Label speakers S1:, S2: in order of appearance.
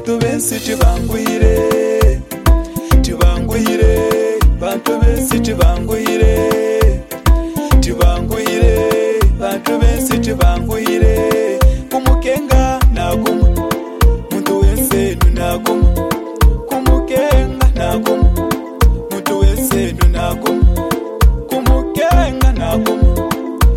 S1: bantu bensi tibanguhire bantu bensi tibanguhire bantu bensi tibanguhire kumukenga nagumu muntu wense nunaguma